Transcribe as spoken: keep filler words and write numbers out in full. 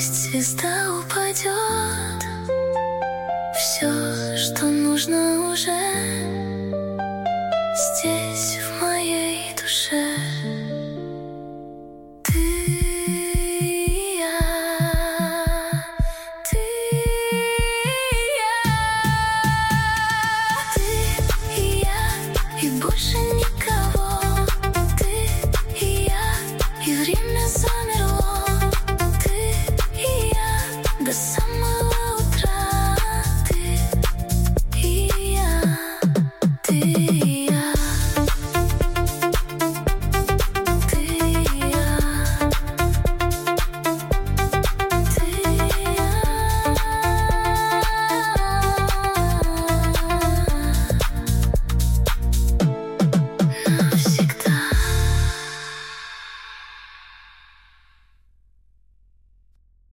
пусть звезда упадет, все, что нужно, уже здесь, в моей душе. Ты и я, ты и я, ты и я, и больше никого. Ты и я, и время замерло. Ты и я, до самого